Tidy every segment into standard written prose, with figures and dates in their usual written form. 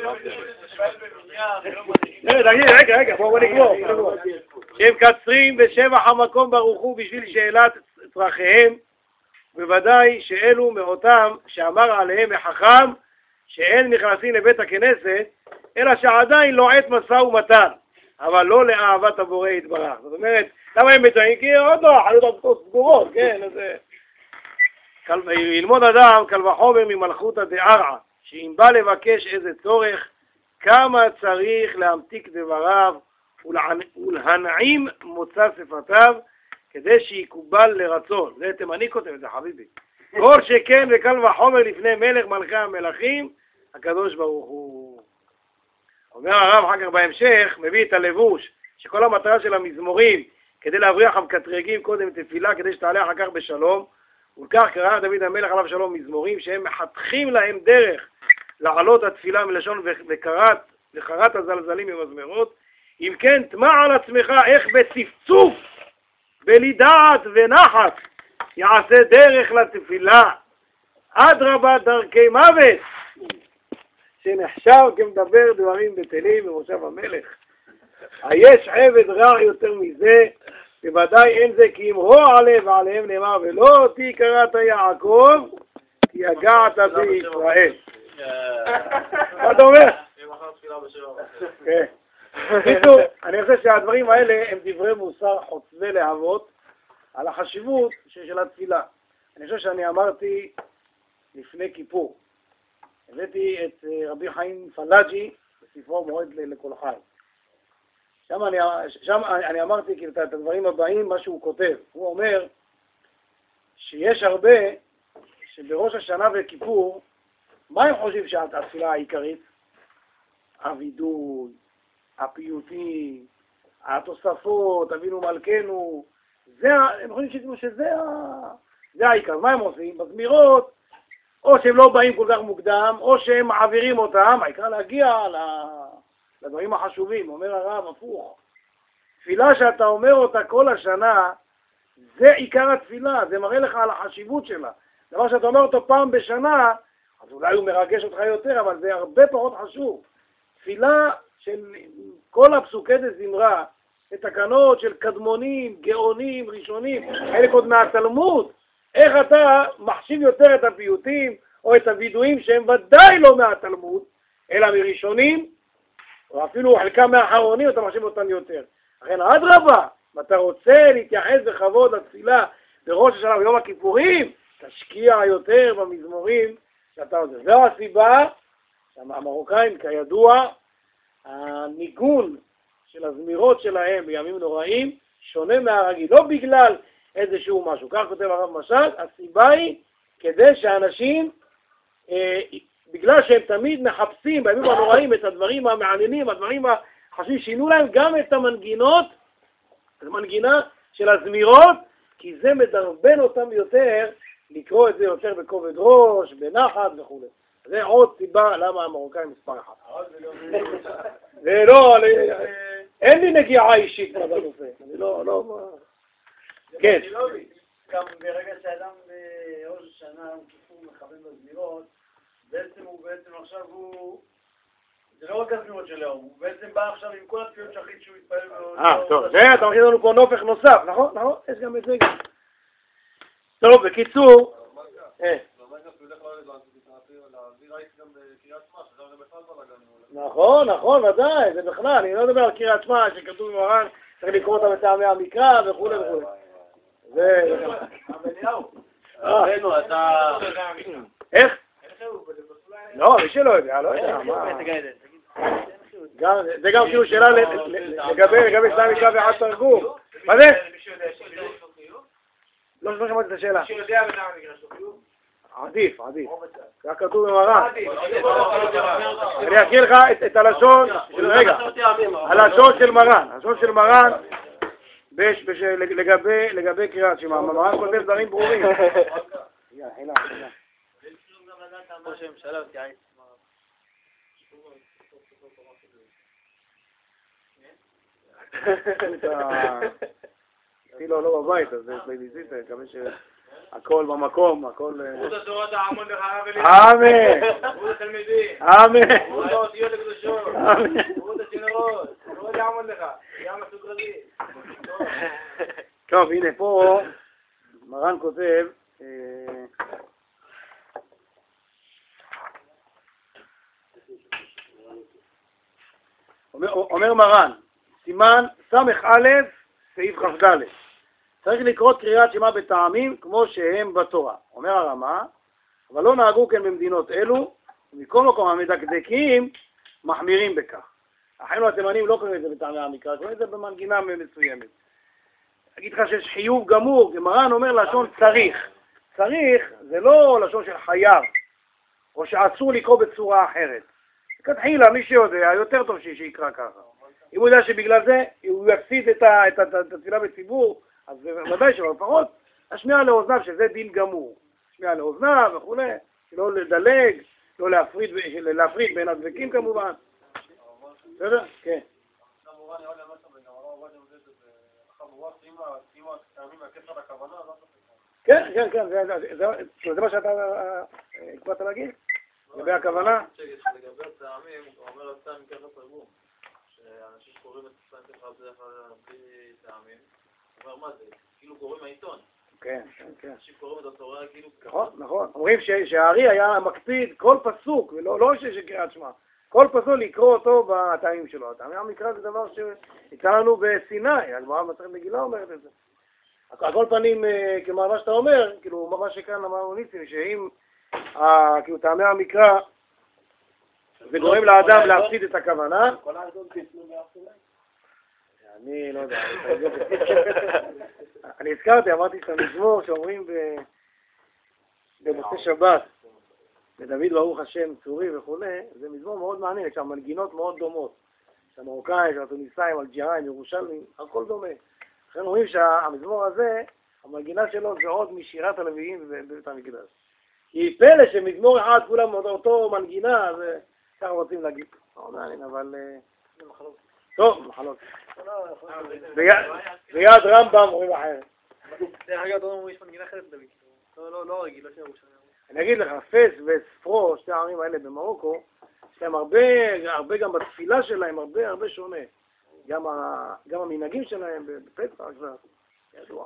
רגע, בואו נגמור. שהם קצרים בשבח המקום ברוך הוא בשביל שאלת צרכיהם, בוודאי שאלו מאותם שאמר עליהם החכם שאין נכנסים לבית הכנסת, אלא שעדיין לא עת משא ומתן, אבל לא לאהבת הבורא יתברך. זאת אומרת, למה הם מתאים? כי עוד לא, חלוט סגורות, כן, אז ילמוד אדם קל וחומר ממלכותא דערעא, שאם בא לבקש איזה צורך, כמה צריך להמתיק דבריו ולהנעים מוצא שפתיו, כדי שיקובל לרצון. זה תימני כותב את זה, חביבי. כל שכן וקל וחומר לפני מלך מלכי המלכים, הקדוש ברוך הוא. אומר הרב אחר כך בהמשך, מביא את הלבוש, שכל המטרה של המזמורים, כדי להבריח המקטרגים קודם תפילה, כדי שתעלה אחר כך בשלום, ולכך קרא דוד המלך עליו שלום מזמורים, שהם מחתכים להם דרך לעלות התפילה מלשון וחרת הזלזלים ממזמרות. אם כן, תמה על עצמך איך בצפצוף, בלי דעת ונחת, יעשה דרך לתפילה. אדרבה דרכי מוות, שנחשב כמדבר דברים בטלים במושב המלך. היש עבד רע יותר מזה, בוודאי אין זה כי אם רוע עליהם ועליהם נאמר ולא אותי קראת יעקב כי יגעת בישראל. מה אתה אומר? קיצור, אני חושב שהדברים האלה הם דברי מוסר חוצבי להבות על החשיבות של התפילה. אני חושב שאני אמרתי לפני כיפור, הבאתי את רבי חיים פלאג'י בספרו מועד לכל חי. שם אני אמרתי את הדברים הבאים, מה שהוא כותב. הוא אומר שיש הרבה שבראש השנה וכיפור, מה הם חושבים שהתפילה העיקרית? הווידוי, הפיוטים, התוספות, אבינו מלכנו, הם חושבים שזה העיקר. מה הם עושים? בזמירות, או שהם לא באים כל כך מוקדם, או שהם מעבירים אותם, העיקר להגיע לדברים החשובים. אומר הרב הפוך, תפילה שאתה אומר אותה כל השנה, זה עיקר התפילה, זה מראה לך על החשיבות שלה. דבר שאתה אומר אותו פעם בשנה, אז אולי הוא מרגש אותך יותר, אבל זה הרבה פחות חשוב. תפילה של כל הפסוקי דזמרה, תקנות של קדמונים, גאונים, ראשונים, חלק עוד מהתלמוד, איך אתה מחשיב יותר את הפיוטים או את הוידועים שהם ודאי לא מהתלמוד, אלא מראשונים, או אפילו חלקם מהאחרונים, אתה מחשיב אותם יותר. לכן אדרבה, אם אתה רוצה להתייחס בכבוד לתפילה בראש השנה ויום הכיפורים, תשקיע יותר במזמורים שאתה עושה. זו הסיבה שהמרוקאים, כידוע, הניגון של הזמירות שלהם בימים נוראים שונה מהרגיל, לא בגלל איזשהו משהו. כך כותב הרב משל, הסיבה היא כדי שאנשים, בגלל שהם תמיד מחפשים בימים הנוראים את הדברים המעניינים, הדברים החשובים, שינו להם גם את המנגינות, המנגינה של הזמירות, כי זה מדרבן אותם יותר לקרוא את זה יותר בכובד ראש, בנחת וכו'. זה עוד סיבה למה המרוקאים מספר אחד. ולא, אין לי נגיעה אישית בנושא. אני לא... כן. גם ברגע שאדם בראש השנה הוא כיפור מכוון בזמירות, בעצם עכשיו הוא... זה לא רק הזמירות של היום, הוא בעצם בא עכשיו עם כל התפילות שחית שהוא התפעל... טוב, זה אתה מכיר לנו פה נופך נוסף, נכון? נכון? יש גם את זה גם. טוב, בקיצור... נכון, ודאי, זה בכלל, אני לא מדבר על קריאת שמע שכתוב במרן, צריך לקרוא אותה בטעמי המקרא וכו' וכו'. זה... רבנו, אתה... איך? לא, מי שלא יודע, לא יודע, מה... זה גם כאילו שאלה לגבי סתם מקרא ואחד תרגום. מה זה? לא שמעתי את השאלה. מי שיודע בטעם המקרא שלו חיוב? עדיף. זה כתוב במרן. אני אקריא לך את הלשון של רגע. הלשון של מרן לגבי קריאת שמע. מרן כותב דברים ברורים. חילה. ראש הממשלה ותיעץ. לא בבית, אז יש לי ניסית, מקווה ש... הכל במקום, הכל... זכות התורה תעמוד לך הרב אליהו. אמן. זכות התלמידים. אמן. זכות האותיות הקדושות. אמן. זכות הצינורות. זכות יעמוד לך. ים הסוכרזי. טוב, הנה פה מרן כותב, אומר מרן, סימן ס"א סעיף כ"ד, צריך לקרוא קריאת שמע בטעמים כמו שהם בתורה. אומר הרמה, אבל לא נהגו כן במדינות אלו, ומכל מקום המדקדקים מחמירים בכך. אחינו התימנים לא קוראים את זה בטעמי המקרא, קוראים את זה במנגינה מסוימת. אגיד לך שיש חיוב גמור, מרן אומר לשון צריך. צריך זה לא לשון של חייב, או שאסור לקרוא בצורה אחרת. כתחילה, מי שיודע, יותר טוב שיקרא ככה. אם הוא יודע שבגלל זה הוא יפסיד את התפילה בציבור, אז ודאי שלא, לפחות השמיע לאוזניו, שזה דין גמור. השמיע לאוזניו וכו', לא לדלג, לא להפריד בין הדבקים כמובן. בסדר? כן. כן, כן, כן, זה מה שאתה הקבעת להגיד? לגבי הכוונה? לגבי הטעמים, הוא אומר הטעם מכך התרגום, שאנשים שקוראים את הטעם ככה בלי טעמים, הוא אומר מה זה? כאילו קוראים העיתון. כן, כן. אנשים קוראים את התורה כאילו... נכון, נכון. אומרים שהארי היה מקפיד כל פסוק, ולא שקריאת שמע, כל פסוק לקרוא אותו בטעמים שלו. הטעמי המקרא זה דבר שיצא לנו בסיני, הגמרא במסכת מגילה אומרת את זה. על כל פנים, כמו מה שאתה אומר, כאילו מה שכאן אמרנו ניסים, שאם כאילו טעמי המקרא זה גורם לאדם להפסיד את הכוונה. אני לא יודע, אני הזכרתי, אמרתי את המזמור שאומרים במוצאי שבת, לדוד ברוך השם צורי וכו', זה מזמור מאוד מעניין, יש שם מנגינות מאוד דומות, יש המרוקאים, יש התוניסאים, אלג'יראים, ירושלמים, הכל דומה. לכן אומרים שהמזמור הזה, המנגינה שלו זה עוד משירת הלוויים בבית המקדש. כי פלא שמזמור אחד כולם אותו מנגינה, אז ככה רוצים להגיד. לא מעניין, אבל... טוב, מחלות. ביד רמב"ם אומרים אחרת. דרך אגב, אתה אומר, יש מנגינה אחרת דוד. לא רגיל, לא שירו שם. אני אגיד לך, פס וספרו, שתי הערים האלה במרוקו, יש להם הרבה גם בתפילה שלהם, הרבה שונה. גם המנהגים שלהם בפסח, זה ידוע.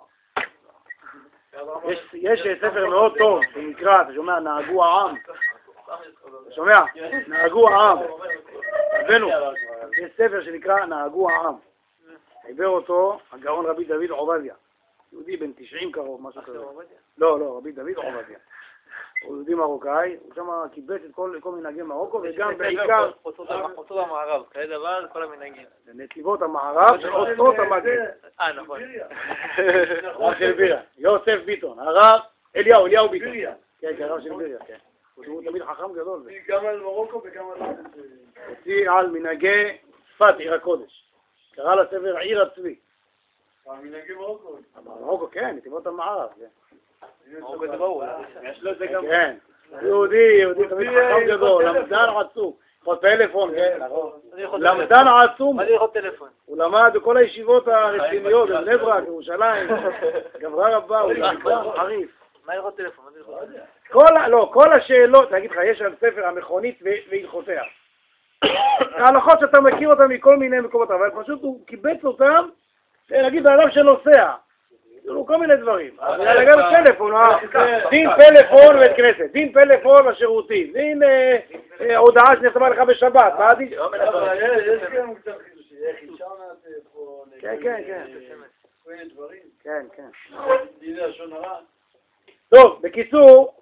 יש ספר מאוד טוב שנקרא, אתה שומע, נהגו העם. אתה שומע? נהגו העם. הבאנו, יש ספר שנקרא נהגו העם. העבר אותו הגאון רבי דוד עובדיה. יהודי בן 90 קרוב, משהו כזה. לא, רבי דוד עובדיה. הוא יהודי מרוקאי, הוא שם קיבץ את כל מנהגי מרוקו, וגם בעיקר... אותו במערב, כאלה דבר, כל המנהגים. זה נתיבות המערב, שאוצרות המגן. נכון. הרב של בירה, יוסף ביטון, הרב אליהו ביטון. כן, הרב של בירה, כן. הוא תמיד חכם גדול. גם על מרוקו וגם על... הוציא על מנהגי צפת, עיר הקודש. קרא לספר עיר הצבי. מנהגי מרוקו. מרוקו, כן, נתיבות המערב, כן. מרוקו זה ברור. יש לו את זה גם... כן. יהודי תמיד חכם גדול, למדן עצום. יכול טלפון, כן, למדן עצום. מה זה יכול טלפון? הוא למד בכל הישיבות הרציניות, בבני ברק, בירושלים, גברה רבה, הוא נקרא חריף. מה יכול טלפון? כל השאלות, אני אגיד לך, יש על ספר המכונית והלכותיה. ההלכות שאתה מכיר אותן מכל מיני מקומות, אבל פשוט הוא קיבץ אותם, נגיד באדם שנוסע. היו כל מיני דברים. גם טלפון, דין פלאפון בבית כנסת, דין פלאפון לשירותים, דין הודעה שנחתמה לך בשבת. יש גם קצת חידושי, איך אישרנת פה... כן. דיני לשון הרע. טוב, בקיצור,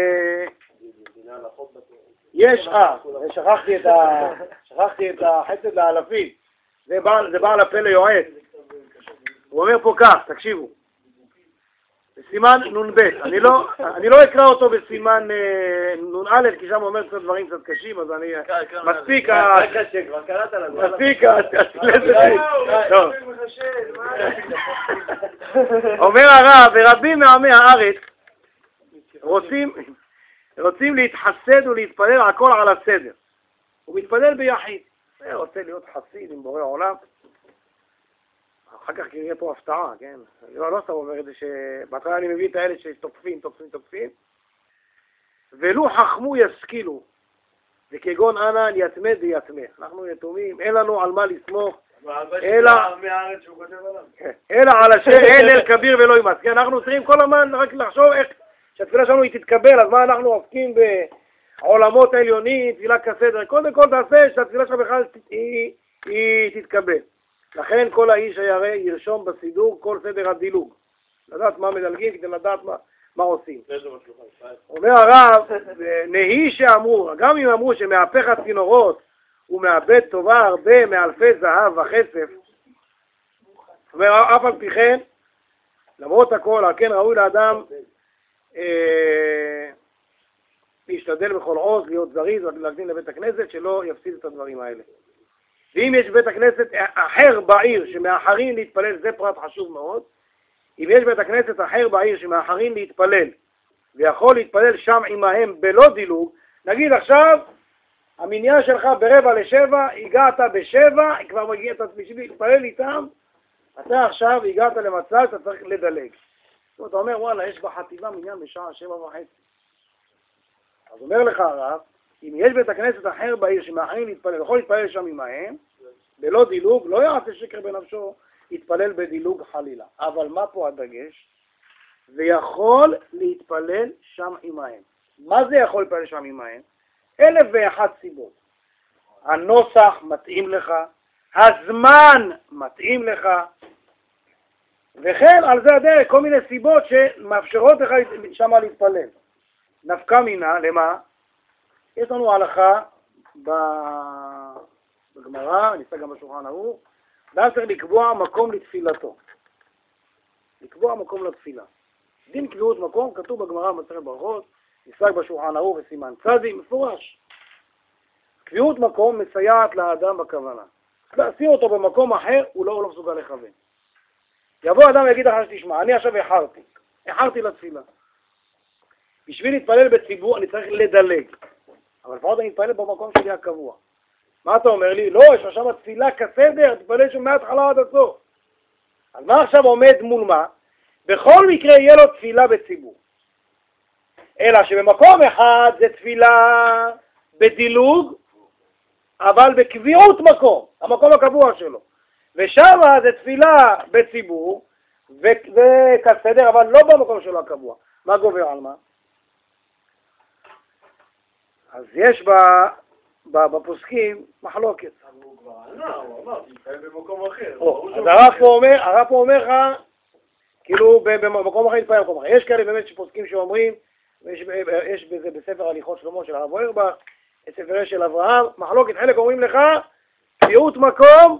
שכחתי את החסד לאלפים. זה בעל הפה ליועץ. הוא אומר פה כך, תקשיבו. בסימן נ"ב, אני לא אקרא אותו בסימן נ"א, כי שם אומר קצת דברים קצת קשים, אז אני מספיק אומר הרב, ורבים מעמי הארץ רוצים להתחסד ולהתפלל הכל על הסדר. הוא מתפלל ביחיד. הוא רוצה להיות חסיד עם בורא עולם. אחר כך יהיה פה הפתעה, כן? אני לא סתם אומר את זה שבהתחלה אני מביא את האלה שתוקפים. ולו חכמו ישכילו, וכגון ענן יתמד ויתמה. אנחנו יתומים, אין לנו על מה לסמוך, אלא על השם, אין אל כביר ולא ימס. כן, אנחנו צריכים כל הזמן רק לחשוב איך שהתפילה שלנו היא תתקבל, אז מה אנחנו עוסקים בעולמות העליונים, תפילה כסדר, קודם כל תעשה שהתפילה שלך בכלל היא תתקבל. לכן כל האיש הירא ירשום בסידור כל סדר הדילוג. לדעת מה מדלגים כדי לדעת מה עושים. אומר הרב, נהי שאמרו, גם אם אמרו שמהפך הצינורות הוא מאבד טובה הרבה מאלפי זהב וכסף, אומר אף על פי כן, למרות הכל, כן ראוי לאדם להשתדל בכל עוז, להיות זריז ולהקדים לבית הכנסת, שלא יפסיד את הדברים האלה. ואם יש בית הכנסת אחר בעיר שמאחרים להתפלל, זה פרט חשוב מאוד, אם יש בית הכנסת אחר בעיר שמאחרים להתפלל, ויכול להתפלל שם עמהם בלא דילוג, נגיד עכשיו, המניין שלך ב6:45, הגעת ב7, כבר מגיע, אתה בשביל להתפלל איתם, אתה עכשיו הגעת למצב, אתה צריך לדלג. אתה אומר, וואלה, יש בחטיבה מניין בשעה 7:30. אז אומר לך הרב, אם יש בית הכנסת אחר בעיר שמאחרים להתפלל, יכול להתפלל שם עמהם, בלא דילוג, לא יעשה שקר בנפשו, יתפלל בדילוג חלילה. אבל מה פה הדגש? ויכול להתפלל שם עמהם. מה זה יכול להתפלל שם עמהם? 1,001 סיבות. הנוסח מתאים לך, הזמן מתאים לך, וכן על זה הדרך כל מיני סיבות שמאפשרות לך שם להתפלל. נפקא מינה, למה? יש לנו הלכה בגמרא, ניסה גם בשולחן ערוך, אדם צריך לקבוע מקום לתפילתו. לקבוע מקום לתפילה. דין קביעות מקום, כתוב בגמרא במסכת ברכות, ניסה בשולחן ערוך וסימן צדי, מפורש. קביעות מקום מסייעת לאדם בכוונה. להסיר אותו במקום אחר, הוא לא מסוגל לכוון. יבוא אדם ויגיד לך שתשמע, אני עכשיו איחרתי לתפילה. בשביל להתפלל בציבור אני צריך לדלג. אבל לפחות אני אתפלל במקום שלי הקבוע. מה אתה אומר לי? לא, יש עכשיו התפילה כסדר, תתפלל שם מההתחלה עד הסוף. אז מה עכשיו עומד מול מה? בכל מקרה יהיה לו תפילה בציבור. אלא שבמקום אחד זה תפילה בדילוג, אבל בקביעות מקום, המקום הקבוע שלו. ושם זה תפילה בציבור, וכסדר, אבל לא במקום שלו הקבוע. מה גובר על מה? אז יש בפוסקים מחלוקת. הוא כבר ענה, הוא אמר, תתפלל במקום אחר. אז הרב פה אומר לך, כאילו במקום אחר יתפלל במקום אחר. יש כאלה באמת שפוסקים שאומרים, יש בזה בספר הליכות שלמה של הרב אוירבך, ספר של אברהם, מחלוקת, חלק אומרים לך, קביעות מקום,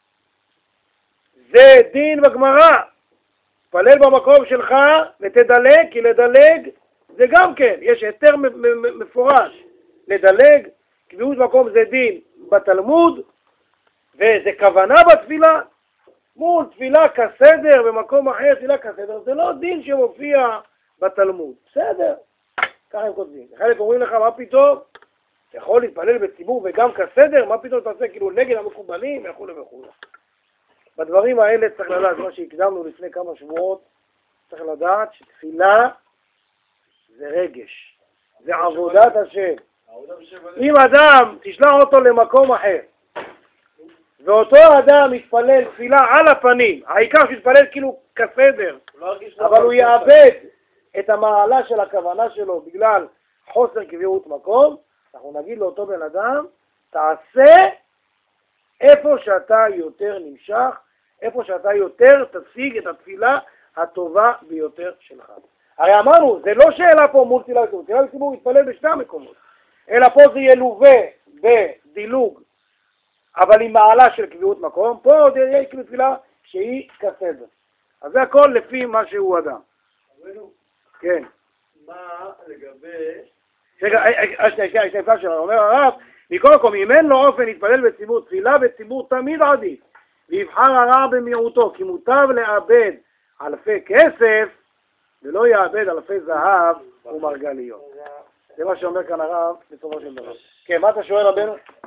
זה דין בגמרא. תפלל במקום שלך ותדלג, כי לדלג זה גם כן, יש היתר מפורש. לדלג, קביעות מקום זה דין בתלמוד, וזה כוונה בתפילה, מול תפילה כסדר במקום אחר, תפילה כסדר, זה לא דין שמופיע בתלמוד, בסדר, ככה הם כותבים. חלק אומרים לך, מה פתאום? אתה יכול להתפלל בציבור וגם כסדר, מה פתאום תעשה כאילו נגד המקובלים וכו' וכו'. בדברים האלה צריך לדעת, מה שהקדמנו לפני כמה שבועות, צריך לדעת שתפילה זה רגש, זה עבודת השם. אם אדם תשלח אותו למקום אחר, ואותו אדם יתפלל תפילה על הפנים, העיקר שיתפלל כאילו כסדר, אבל הוא יאבד את המעלה של הכוונה שלו בגלל חוסר קביעות מקום, אנחנו נגיד לאותו בן אדם, תעשה איפה שאתה יותר נמשך, איפה שאתה יותר תשיג את התפילה הטובה ביותר שלך. הרי אמרנו, זה לא שאלה פה מול תפילה בציבור, תפילה בציבור יתפלל בשתי המקומות, אלא פה זה ילווה בדילוג, אבל עם מעלה של קביעות מקום, פה עוד יהיה כאילו תפילה שהיא כסדר. אז זה הכל לפי מה שהוא אדם. כן. מה לגבי... רגע, השאיפה שלנו, אומר הרב, מכל מקום, אם אין לו אופן להתפלל בציבור, תפילה בציבור תמיד עדיף, ויבחר הרע במיעוטו, כי מוטב לאבד אלפי כסף, ולא יאבד אלפי זהב ומרגליות. זה מה שאומר כאן הרב בסופו של דבר. כן, מה אתה שואל רבנו?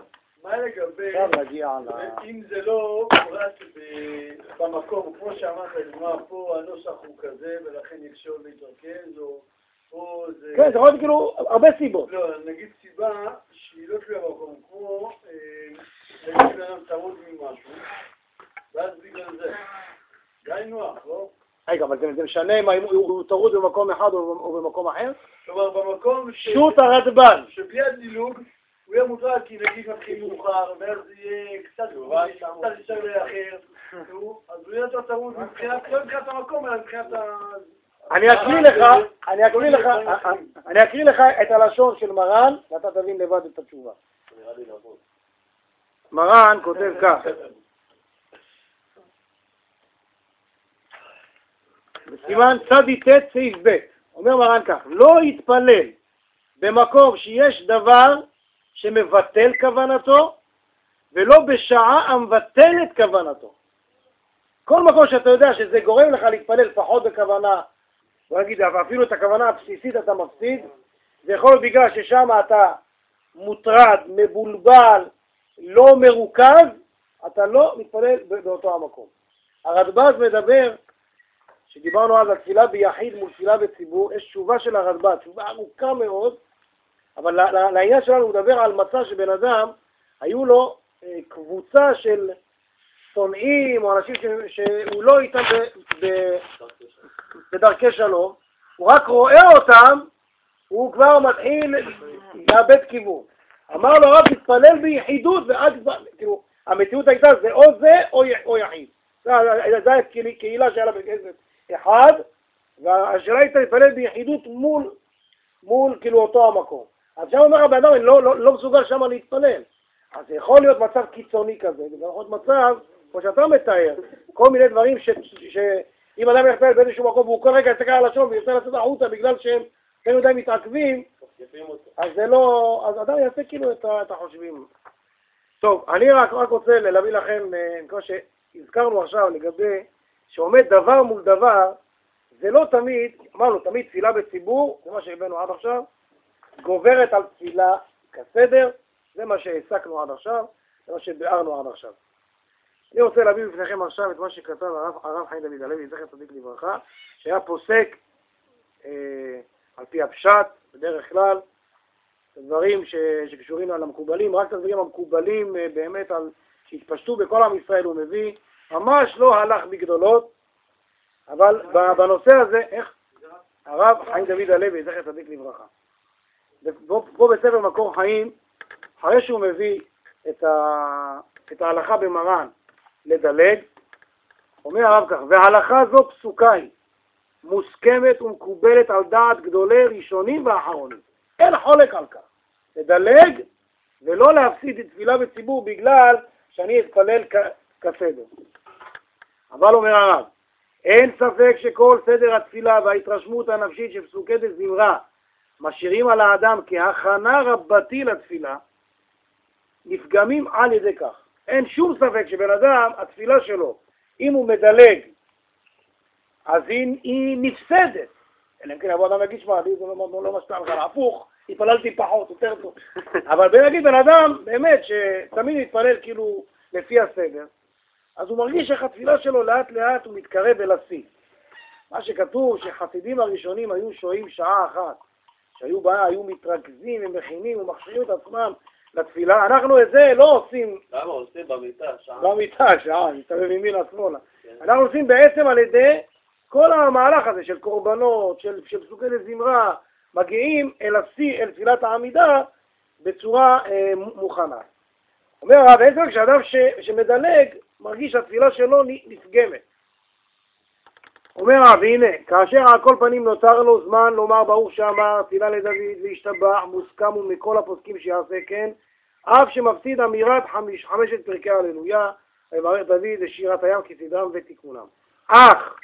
מה לגבי, עכשיו נגיע אם זה לא רק במקום, כמו שאמרת, לדוגמה, פה הנוסח הוא כזה, ולכן יקשור להתרכז, או זה... כן, זה יכול להיות כאילו הרבה סיבות. לא, נגיד סיבה שהיא לא תלויה במקום, כמו נגיד אדם טרוד ממשהו, ואז בגלל זה. די נוח, לא? רגע, אבל זה משנה אם הוא טרוד במקום אחד או במקום אחר? כלומר, במקום שו"ת הרדב"ן. שבלי הדילוג, הוא יהיה מוטרד כי נגיד מתחיל מאוחר, ואז זה יהיה קצת יותר לאחר, אז הוא יהיה יותר טרוד מבחינת, לא מבחינת המקום, אלא מבחינת ה... אני אקריא לך את הלשון של מרן, ואתה תבין לבד את התשובה. מרן כותב כך, בסימן צ"ט סעיף ב', אומר מרן כך, לא יתפלל במקום שיש דבר שמבטל כוונתו, ולא בשעה המבטל את כוונתו. כל מקום שאתה יודע שזה גורם לך להתפלל פחות בכוונה, בוא נגיד, אפילו את הכוונה הבסיסית אתה מפסיד, זה יכול להיות בגלל ששם אתה מוטרד, מבולבל, לא מרוכז, אתה לא מתפלל באותו המקום. הרדב"ז מדבר, שדיברנו אז על תפילה ביחיד מול תפילה בציבור, יש תשובה של הרדב"ז, תשובה ארוכה מאוד, אבל לעניין שלנו הוא מדבר על מצב שבן אדם, היו לו קבוצה של שונאים או אנשים שהוא לא איתם בדרכי שלום, הוא רק רואה אותם, הוא כבר מתחיל לאבד כיוון. אמר לו הרב, תתפלל ביחידות, ואז כאילו, המציאות הייתה זה או זה או יחיד. זה קהילה שהיה לה בכנסת אחד, והשאלה הייתה להתפלל ביחידות מול כאילו אותו המקום. אז שם אומר הבן אדם, אני לא מסוגל שם להתפלל. אז זה יכול להיות מצב קיצוני כזה, וזה יכול להיות מצב, כמו שאתה מתאר, כל מיני דברים שאם אדם יחפל באיזשהו מקום והוא כל רגע יסתכל על השום וירצה לצאת החוצה בגלל שהם כן יודעים מתעכבים, אז זה לא, אז אדם יעשה כאילו את החושבים. טוב, אני רק רוצה להביא לכם, כמו שהזכרנו עכשיו לגבי שעומד דבר מול דבר, זה לא תמיד, אמרנו, תמיד תפילה בציבור, זה מה שהבאנו עד עכשיו, גוברת על תפילה כסדר, זה מה שהעסקנו עד עכשיו, זה מה שביארנו עד עכשיו. אני רוצה להביא בפניכם עכשיו את מה שכתב הרב חיים דוד הלוי, זכר צדיק לברכה, שהיה פוסק על פי הפשט, בדרך כלל, דברים שקשורים על המקובלים, רק את הדברים המקובלים באמת שהתפשטו בכל עם ישראל הוא מביא, ממש לא הלך בגדולות, אבל בנושא הזה, איך? הרב חיים דוד הלוי, זכר צדיק לברכה. פה בספר מקור חיים, אחרי שהוא מביא את ההלכה במרן לדלג, אומר הרב כך, וההלכה זו פסוקה היא, מוסכמת ומקובלת על דעת גדולי ראשונים ואחרונים. אין חולק על כך. לדלג ולא להפסיד את תפילה בציבור בגלל שאני אתפלל כסדר. אבל אומר הרב, אין ספק שכל סדר התפילה וההתרשמות הנפשית שפסוקי דזמרה משאירים על האדם כהכנה רבתי לתפילה, נפגמים על ידי כך. אין שום ספק שבן אדם, התפילה שלו, אם הוא מדלג, אז היא נפסדת. אלא אם כן יבוא אדם להגיד, שמע, זה לא משפיע לך, הפוך, התפללתי פחות, יותר טוב. אבל בנגיד בן אדם, באמת, שתמיד מתפלל כאילו לפי הסדר, אז הוא מרגיש איך התפילה שלו לאט לאט הוא מתקרב אל השיא. מה שכתוב שחסידים הראשונים היו שוהים שעה אחת, שהיו בה, היו מתרכזים, הם מכינים ומכשירים את עצמם לתפילה. אנחנו את זה לא עושים... למה עושים במיטה שעה? במיטה שעה, מסתובב ימינה שמאלה. אנחנו עושים בעצם על ידי כל המהלך הזה של קורבנות, של פסוקי דזמרה, מגיעים אל השיא, אל תפילת העמידה, בצורה מוכנה. אומר הרב, אין ספק שאדם שמדלג, מרגיש שהתפילה שלו נפגמת. אומר הרב, הנה, כאשר על כל פנים נותר לו זמן לומר ברוך שאמר, תפילה לדוד והשתבח, מוסכם ומכל הפוסקים שיעשה כן, אף שמפסיד אמירת חמשת פרקי הללויה, ויברך דוד לשירת הים כסדרם ותיקונם. אך,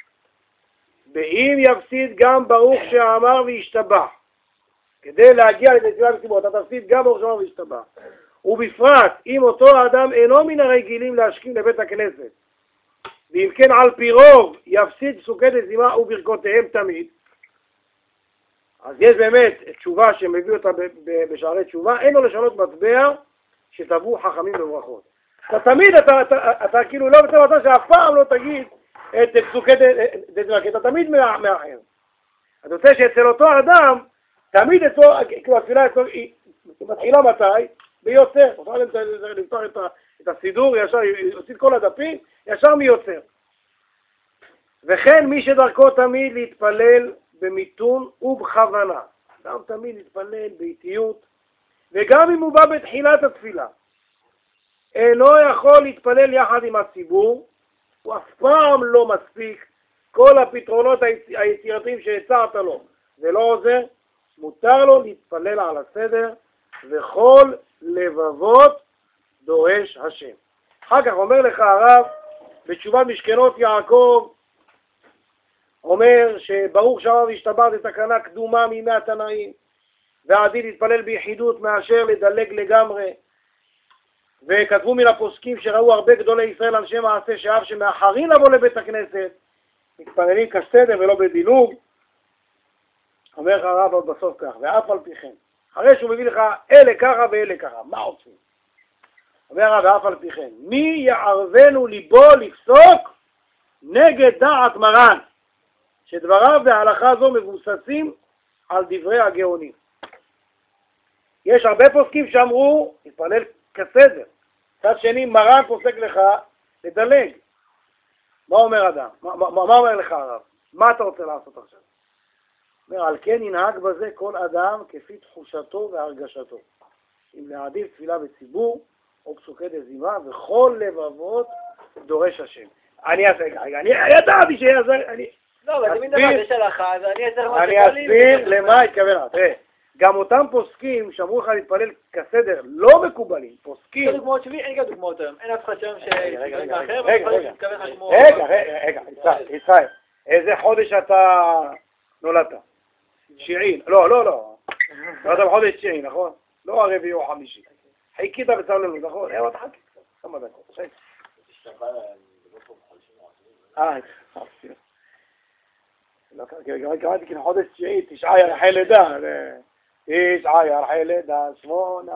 באם יפסיד גם ברוך שאמר והשתבח, כדי להגיע לתפילה בציבור, אתה תפסיד גם ברוך שאמר והשתבח. ובפרט, אם אותו האדם אינו מן הרגילים להשכים לבית הכנסת, ואם כן על פי רוב יפסיד פסוקי דזמרה וברכותיהם תמיד, אז יש באמת תשובה שמביא אותה בשערי תשובה, אין לו לשנות מטבע שטבעו חכמים בברכות. תמיד אתה כאילו לא בסדר אתה שאף פעם לא תגיד את פסוקי דזמרה, כי אתה תמיד מאחר. אתה רוצה שאצל אותו אדם, תמיד אצלו, כאילו התפילה אצלו, היא מתחילה מתי? ביוצר. תוכל לפתוח את הסידור, ישר, יוציא את כל הדפים, ישר מיוצר. וכן מי שדרכו תמיד להתפלל במיתון ובכוונה. אדם תמיד להתפלל באיטיות, וגם אם הוא בא בתחילת התפילה, אינו יכול להתפלל יחד עם הציבור, הוא אף פעם לא מספיק, כל הפתרונות היצירתיים שהצעת לו, זה לא עוזר, מותר לו להתפלל על הסדר, וכל לבבות דורש השם. אחר כך אומר לך הרב, בתשובת משכנות יעקב, אומר שברוך שמה והשתברת תקנה קדומה מימי התנאים, ועדיף להתפלל ביחידות מאשר לדלג לגמרי, וכתבו מן הפוסקים שראו הרבה גדולי ישראל אנשי מעשה שאף שמאחרים לבוא לבית הכנסת, מתפללים כסדר ולא בדילוג. אומר לך הרב עוד בסוף כך, ואף על פי כן, אחרי שהוא מביא לך אלה ככה ואלה ככה, מה עושים? אומר הרב ואף על פי כן, מי יערבנו ליבו לפסוק נגד דעת מרן, שדבריו בהלכה זו מבוססים על דברי הגאונים. יש הרבה פוסקים שאמרו, להתפלל כסדר. צד שני, מרן פוסק לך לדלג. מה אומר אדם? מה אומר לך הרב? מה אתה רוצה לעשות עכשיו? אומר, על כן ינהג בזה כל אדם כפי תחושתו והרגשתו. אם להעדיף תפילה בציבור, או פסוקי דזמרה, וכל לבבות דורש השם. אני ידעתי שיעזר, לא, אבל תמיד דבר יש הלכה, אז אני אסביר למה התכוון. תראה, גם אותם פוסקים שאמרו לך להתפלל כסדר לא מקובלים, פוסקים... אין דוגמאות שלי, אין גם דוגמאות היום, אין אף אחד שם רגע, ישראל, איזה חודש אתה נולדת? תשיעי, לא, אתה בחודש תשיעי, נכון? לא הרביעי או חמישי. חיכית בצללות, נכון? עוד חכי, כמה דקות. קראתי כי חודש תשיעי, 9 ירחי לידה, 9 ירחי לידה, 8.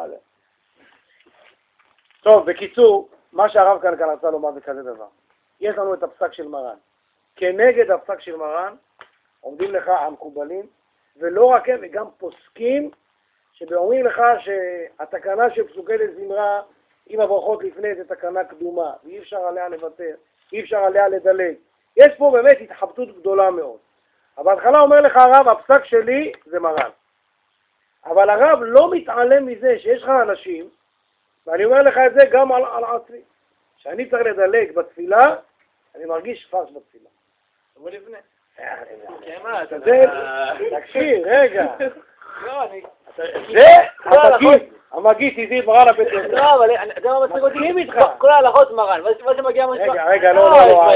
טוב, בקיצור, מה שהרב כאן רצה לומר זה כזה דבר. יש לנו את הפסק של מרן. כנגד הפסק של מרן עומדים לך המקובלים, ולא רק הם, וגם פוסקים שאומרים לך שהתקנה של פסוקי דזמרה עם הברכות לפני זה תקנה קדומה, ואי אפשר עליה לוותר, אי אפשר עליה לדלג. יש פה באמת התחבטות גדולה מאוד. אבל בהתחלה אומר לך הרב, הפסק שלי זה מרן. אבל הרב לא מתעלם מזה שיש לך אנשים, ואני אומר לך את זה גם על עצמי, שאני צריך לדלג בתפילה, אני מרגיש פרש בתפילה. תבוא לפני. תקשיב, רגע. זה המגיד הזיז מרן הבית הזה. לא, אבל אתה לא מצליח אותי. כל ההלכות מרן. מה שמגיע משהו... רגע, לא.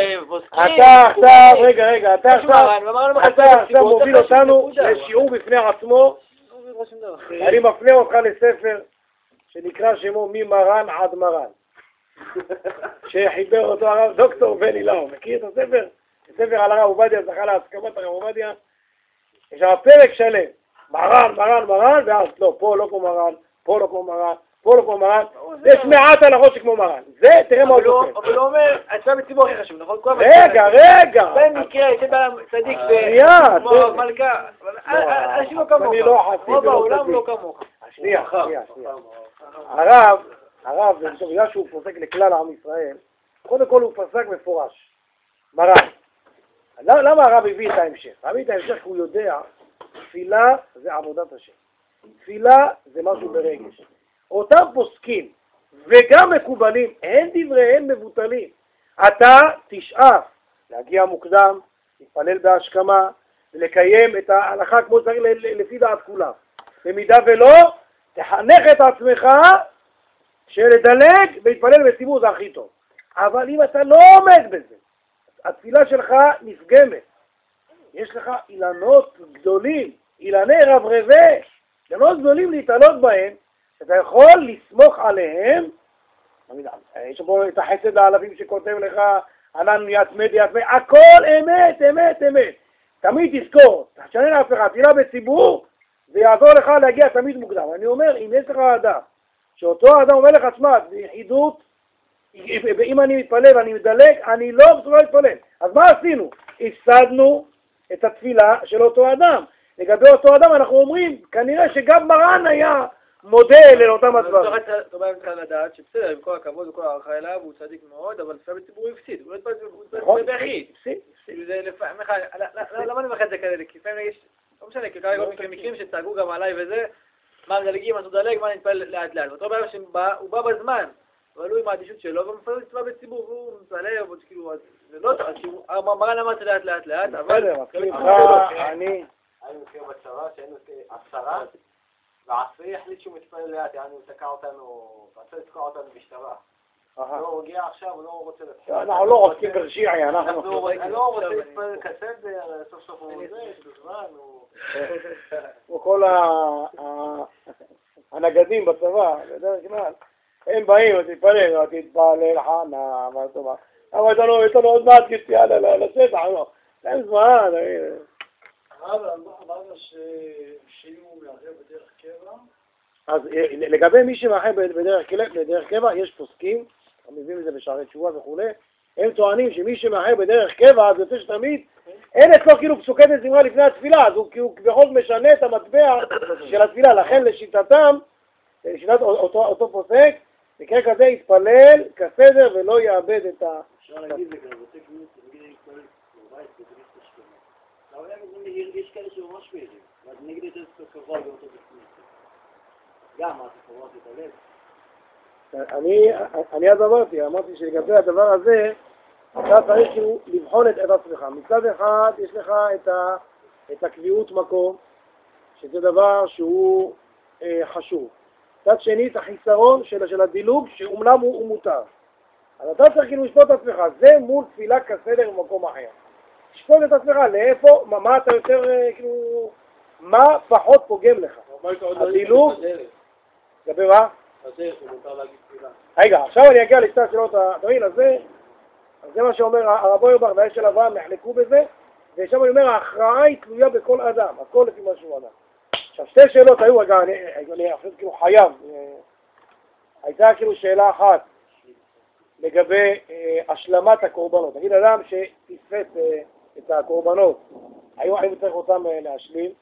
אתה עכשיו מוביל אותנו לשיעור בפני עצמו. אני מפנה אותך לספר שנקרא שמו ממרן עד מרן. שחיבר אותו הרב דוקטור בני לאו. מכיר את הספר? הספר על הרב עובדיה, זכה להסכמת הרב עובדיה. יש שם פרק שלם. מרן, ואז לא, פה לא כמו מרן, פה לא כמו מרן, יש מעט הלכות שכמו מרן. זה, תראה מה הוא דוקטור. אבל הוא אומר, עצמם בציבור הכי חשוב, נכון? רגע. במקרה, יש בעל צדיק כמו מלכה, אנשים לא כמוך. רוב העולם לא כמוך. שנייה. הרב, בגלל שהוא פוסק לכלל עם ישראל, קודם כל הוא פסק מפורש. מרן. למה הרב הביא את ההמשך? הביא את ההמשך כי הוא יודע, תפילה זה עבודת השם. תפילה זה משהו ברגש. אותם פוסקים וגם מקובלים, אין דבריהם מבוטלים. אתה תשאף להגיע מוקדם, להתפלל בהשכמה, ולקיים את ההלכה כמו צריך לפי דעת כולם. במידה ולא, תחנך את עצמך שלדלג ולהתפלל בציבור זה הכי טוב. אבל אם אתה לא עומד בזה, התפילה שלך נפגמת. יש לך אילנות גדולים, אילני רברבי, אילנות גדולים להתעלות בהם, אתה יכול לסמוך עליהם. יש פה את החסד האלפים שכותב לך, ענן יתמד, הכל אמת. תמיד תזכור, תשנה לעצמך, תפילה בציבור, זה יעזור לך להגיע תמיד מוקדם. אני אומר, אם יש לך אדם שאותו האדם אומר לך, תשמע, ביחידות, אם אני מתפלל ואני מדלג, אני לא מסוגל להתפלל. אז מה עשינו? הפסדנו את התפילה של אותו אדם. לגבי אותו אדם אנחנו אומרים, כנראה שגם מרן היה מודל לאותם הדברים. אתה אומר לך לדעת שבסדר, עם כל הכבוד וכל הערכה אליו, הוא צדיק מאוד, אבל לפעמים הציבור הפסיד. הוא לא התפלל ביחיד. למה אני מפחד את זה כאלה? כי לפעמים יש, לא משנה, כי כרגע מקרים שצעקו גם עליי וזה, מה מדלגים, מה תדלג, מה נתפלל לאט לאט. ואותו בעיה שהוא בא בזמן, אבל הוא עם האדישות שלו, ומפעל לצבא בציבור, והוא מצלע, כאילו, זה לא טוב, מרן אמר את זה לאט לאט, אבל... אני מכיר בצבא שהיינו 10, והעשרי החליט שהוא מתפלל לאט, יעני הוא תקע אותנו, רצה לתקוע אותנו בשטרה. הוא הגיע עכשיו, הוא לא רוצה להתחיל. אנחנו לא רוצים ברשיעי, אנחנו... לא רוצה להתפלל כסדר, סוף סוף הוא זה, יש לו זמן, הוא... כל הנגדים בצבא, בדרך כלל, הם באים, תתפלל חנה, מה טובה. אבל יש לנו עוד מעט יציאה לשטח, לא. אין זמן, אמרנו שאם הוא מאחר בדרך קבע? אז לגבי מי שמאחר בדרך קבע, יש פוסקים, מביאים את זה בשערי תשובה וכו', הם טוענים שמי שמאחר בדרך קבע, אז יוצא שתמיד, אין אצלו כאילו פסוקי דזמרה לפני התפילה, אז הוא בכל זאת משנה את המטבע של התפילה, לכן לשיטתם, לשיטת אותו פוסק, מקרה כזה יתפלל כסדר ולא יאבד את ה... אפשר להגיד לגבי, תגיד להתפלל בבית, אבל יש כאלה שממש מעירים, ואז נגד את זה קבוע גם אותו בכנסת. גם, מה זה קבוע תתעלב? אני אז אמרתי שלגבי הדבר הזה, אתה צריך לבחון את עצמך. מצד אחד יש לך את הקביעות מקום, שזה דבר שהוא חשוב. מצד שני, את החיסרון של הדילוג, שאומנם הוא מותר. אז אתה צריך כאילו לשפוט את עצמך, זה מול תפילה כסדר במקום אחר. לשפוט את עצמך, לאיפה, מה אתה יותר, כאילו, מה פחות פוגם לך. הדילוג, לגבי מה? רגע, עכשיו אני אגיע לשתי השאלות התמיל הזה, אז זה מה שאומר הרב אוירבך והאש של אברהם, נחלקו בזה, ושם אני אומר, ההכרעה היא תלויה בכל אדם, הכל לפי מה שהוא אדם. עכשיו, שתי שאלות היו, רגע, אני חושב כאילו חייב, הייתה כאילו שאלה אחת לגבי השלמת הקורבנות. נגיד אדם שתספת את הקורבנות, האם צריך אותם להשלים,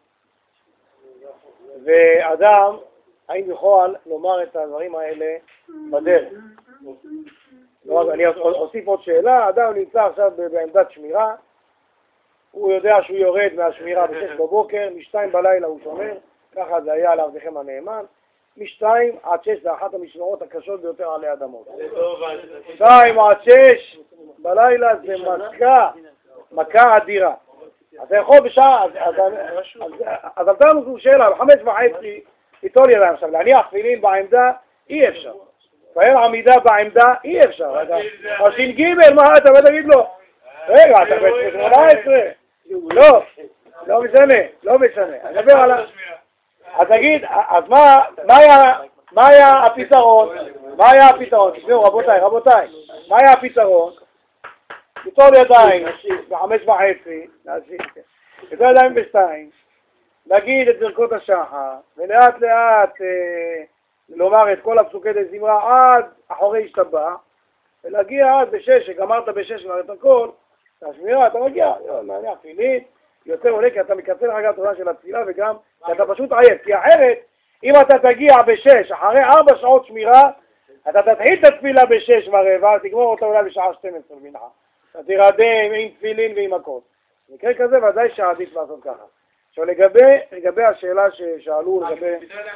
ואדם, האם יכול לומר את הדברים האלה בדרך. אני אוסיף עוד שאלה, אדם נמצא עכשיו בעמדת שמירה, הוא יודע שהוא יורד מהשמירה ב-6 בבוקר, מ-2 בלילה הוא שומר, ככה זה היה על עבדכם הנאמן, מ-2 עד 6 זה אחת המשמרות הקשות ביותר עלי אדמות. 2 עד 6 בלילה זה מכה אדירה. אז אתה יכול בשעה, אז עלתה לנו זו שאלה, ב-5:30 איתו לי עליהם עכשיו, להניח תפילין בעמדה, אי אפשר. פעל עמידה בעמדה, אי אפשר. אז ש"ג, מה אתה תגיד לו? רגע, אתה ב-18? לא משנה. אני מדבר על... אז תגיד, אז מה היה הפתרון? תשמעו, רבותיי, מה היה הפתרון? ליטול ידיים ב-5:30, ליטול ידיים ב-2, להגיד את ברכות השחר, ולאט לאט לומר את כל הפסוקי דזמרה עד אחורי השתבח, ולהגיע עד ב-6, שגמרת ב-6 כבר את הכל, השמירה, אתה מגיע, מעניין, תפילין, יותר עולה כי אתה מקצר רגע התורה של התפילה וגם כי אתה פשוט עייף, כי אחרת, אם אתה תגיע ב-6, אחרי 4 שעות שמירה, אתה תתחיל את התפילה ב-6:15, תגמור אותה אולי בשעה 12 מנחה. אתה תירדם עם תפילין ועם הכל. במקרה כזה ודאי שעדיף לעשות ככה. עכשיו לגבי השאלה ששאלו לגבי...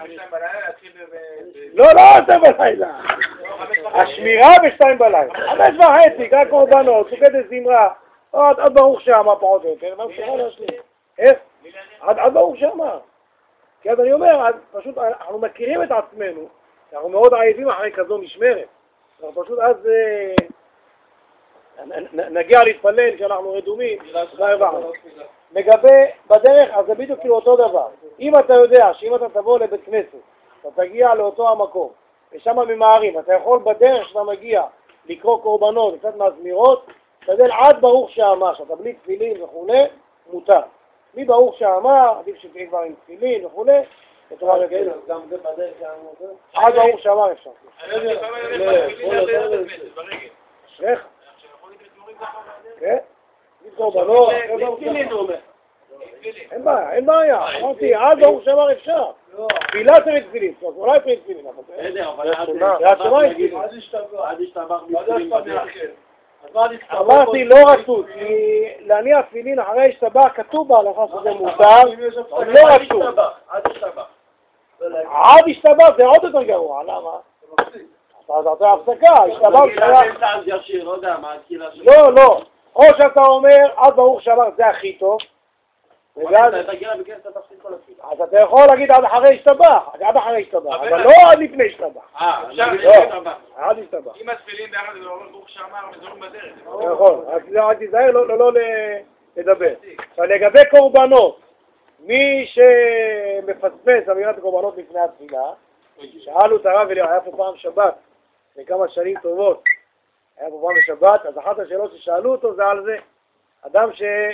לא, 2 בלילה. השמירה ב-2 בלילה. 5:30, רק קורבנות, סוכי דזמרה. עד ברוך שמה פחות או יותר. איך? עד ברוך שמה. כי אז אני אומר, פשוט אנחנו מכירים את עצמנו, אנחנו מאוד עייפים אחרי כזו משמרת. אנחנו פשוט אז נגיע להתפלל כשאנחנו רדומים. לגבי בדרך, אז זה בדיוק כאילו אותו דבר. אם אתה יודע שאם אתה תבוא לבית כנסת, אתה תגיע לאותו המקום, ושם ממהרים, אתה יכול בדרך שאתה מגיע לקרוא קורבנות, קצת מהזמירות, תדל עד ברוך שאמר, שאתה בלי תפילין וכו', מותר. מי ברוך שאמר, עדיף שתהיה כבר עם תפילין וכו', בתורה רגילה. עד ברוך שאמר אפשר. איך? כן? קורבנות. אין בעיה. אמרתי, עד ברוך שאמר אפשר. תפילה צריך תפילין. אולי צריך תפילין. עד השתבח בתפילין בדרך. אמרתי לא רצות, כי להניח תפילין אחרי השתבח כתוב בהלכה שזה מותר, לא רצות. עד השתבח זה עוד יותר גרוע, למה? אז אתה הפסקה, השתבח לא, או שאתה אומר עד ברוך שאמר זה הכי טוב, אז אתה יכול להגיד עד אחרי השתבח, אבל לא עד לפני השתבח. עד השתבח. אם התפילין ביחד זה אומר ברוך שאמר מזורים בדרך. נכון, אז תיזהר לא לדבר. עכשיו לגבי קורבנות, מי שמפספס אמירת הקורבנות לפני התפילה, שאלו את הרב אליהו, היה פה פעם שבת, לכמה שנים טובות, היה פה פעם בשבת, אז אחת השאלות ששאלו אותו זה על זה, אדם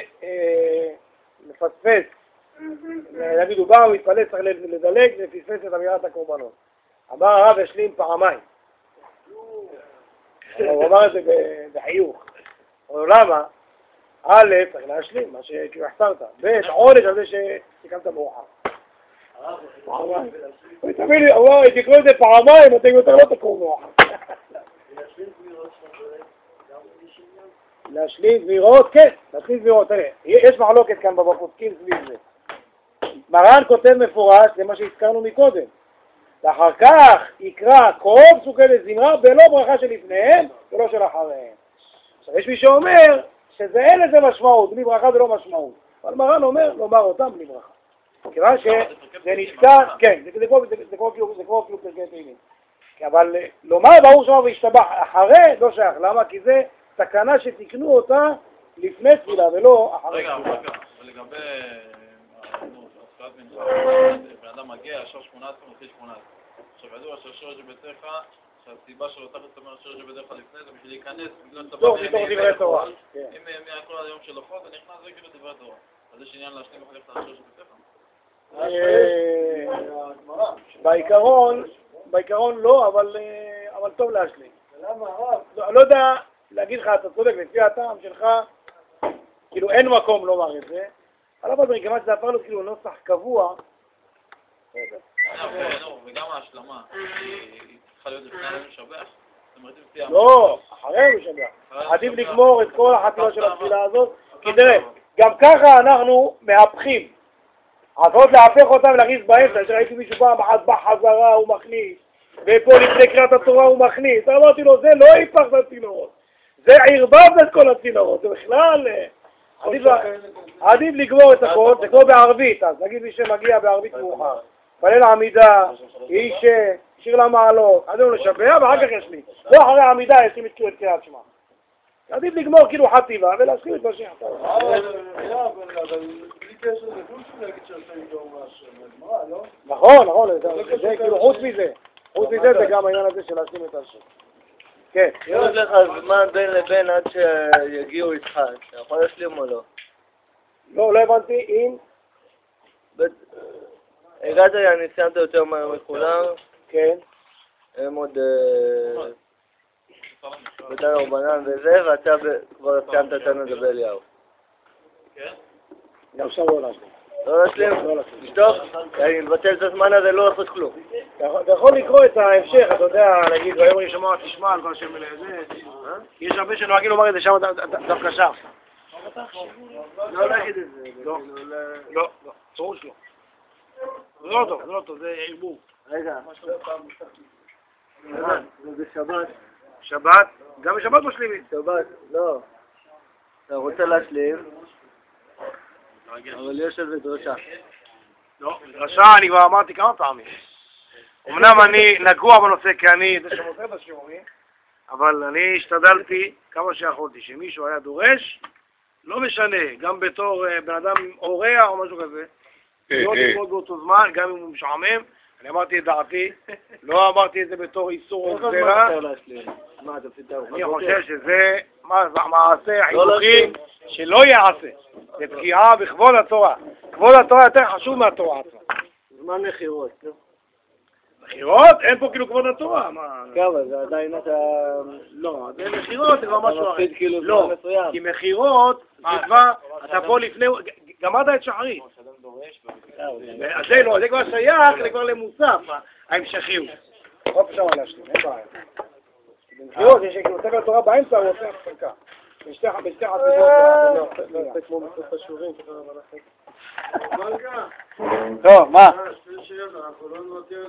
שמפספס, נגיד הוא בא, הוא התפלל, צריך לדלג, ופספס את אמירת הקורבנות. אמר הרב השלים פעמיים. הוא אמר את זה בחיוך. אבל למה? א', צריך להשלים, מה שהחסרת. ב', עונש על זה שסיכמת מאוחר. הוא תמיד לי, הוא תקראו את זה פעמיים, אתם יותר לא תקראו מאוחר. להשלים זמירות, כן, להשלים זמירות. תראה, יש מחלוקת כאן בפוסקים סביב זה. מרן כותב מפורש, זה מה שהזכרנו מקודם. ואחר כך יקרא כל פסוקי לזמרה בלא ברכה שלפניהם ולא של אחריהם. עכשיו יש מי שאומר שזה אין לזה משמעות, בלי ברכה זה לא משמעות. אבל מרן אומר לומר אותם בלי ברכה. כיוון שזה נזכר, כן, זה כמו כאילו פרקי תהילים. אבל לומר ברוך שאמר והשתבח אחרי לא שייך. למה? כי זה תקנה שתקנו אותה לפני תפילה ולא אחרי תפילה. רגע, ולגבי בן אדם מגיע, השור 18, מתחיל 18. עכשיו ידוע שהשור שביתך, שהסיבה שלו תחת אומר השור שביתך לפני זה בשביל להיכנס, בגלל שאתה בא דברי תורה. אם מהכל היום של אוחות, זה נכנס זה כאילו דברי תורה. אז יש עניין להשלים אחר כך את השור שביתך? בעיקרון לא, אבל טוב להשלים. למה? לא יודע להגיד לך, אתה צודק, לפי הטעם שלך, כאילו אין מקום לומר את זה. אבל מכיוון שזה הפך לו כאילו נוסח קבוע. וגם ההשלמה, היא צריכה להיות לפני היום לשבח. לא, אחרי היום לשבח. עדיף לגמור את כל החתימה של התפילה הזאת, כי תראה, גם ככה אנחנו מהפכים. אז עוד להפך אותם ולהכניס באמצע, שראיתי מישהו פעם אחת בחזרה הוא מכניס, ופה לפני קריאת התורה הוא מכניס. אמרתי לו, זה לא היפך את הצינורות, זה ערבב את כל הצינורות, זה בכלל... עדיף לגמור את הכל, זה כמו בערבית, אז נגיד מי שמגיע בערבית מאוחר, פלל העמידה, איש שיר למעלות, עדיף לשבח ואחר כך ישלים. לא אחרי העמידה ישים את קריאת שמע. עדיף לגמור כאילו חטיבה ולהשלים את מה שיחתר. אבל בלי קשר זה כלום להגיד שעושה איתו מהגמרא, לא? נכון, זה כאילו חוץ מזה זה גם העניין הזה של להשלים את השם. כן. יש לך זמן בין לבין עד שיגיעו איתך, אתה יכול להשלים או לא? לא הבנתי אם... הגעת, אני סיימת יותר מהר מכולם. כן. הם עוד... בתן אורבנן וזה, ואתה כבר סיימת אותנו לדבר אליהו. כן? גם עכשיו לא להשלים. לא להשלים? לשתוק? אני מבטל את הזמן הזה, לא לעשות כלום. אתה יכול לקרוא את ההמשך, אתה יודע, נגיד, ביום ישמע תשמע על כל השם ולזה, יש הרבה שנוהגים לומר את זה שם דווקא שם. לא להגיד את זה. לא, צרוש לא. זה לא טוב, זה ערבוב. רגע, זה שבת. שבת? גם בשבת משלימים. שבת, לא. אתה רוצה להשלים, אבל יש איזה דרשה. לא, דרשה אני כבר אמרתי כמה פעמים. אמנם אני נגוע בנושא כי אני זה שמוסר בשיעורים, אבל אני השתדלתי כמה שיכולתי שמישהו היה דורש, לא משנה, גם בתור בן אדם אורח או משהו כזה, לא ללמוד באותו זמן, גם אם הוא משעמם, אני אמרתי את דעתי, לא אמרתי את זה בתור איסור או גזירה. אני חושב שזה מעשה חינוכי שלא יעשה, זה פגיעה בכבוד התורה. כבוד התורה יותר חשוב מהתורה עצמה. מה מכירות? מכירות? אין פה כאילו כבוד התורה, מה? כמה, זה עדיין אתה... לא, זה מכירות, זה כבר משהו אחר. מפחיד כאילו לא, זמן מסוים. כי מכירות, זה כבר, אתה פה לפני, גמרת את שחרית. אז זה לא, זה כבר שייך, זה כבר למוסף, ההמשכיות. עוד אפשר להשלים, אין בעיה. מכירות, יש כאילו ספר תורה באמצע, הוא עושה הפסקה. בשתי חסידות. זה כמו בסוף השיעורים. טוב, מה? אנחנו לא נוותר